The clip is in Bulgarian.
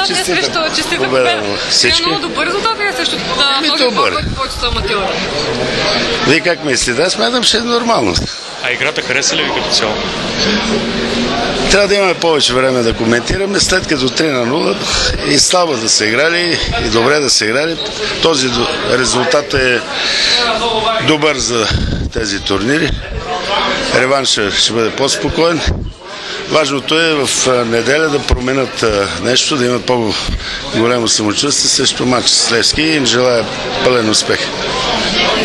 Честита победа на всички. Много добър резултат е също. Добър. Който са аматьори. Вие как мислите? Аз смятам, че е нормално. А играта хареса ли ви като цяло? Трябва да имаме повече време да коментираме. След като 3-0 и слабо да са играли, и добре да са играли, този резултат е добър за тези турнири. Реваншът ще бъде по-спокоен. Важното е в неделя да променят нещо, да имат по-голямо самочувствие срещу матч с Левски и им желая пълен успех.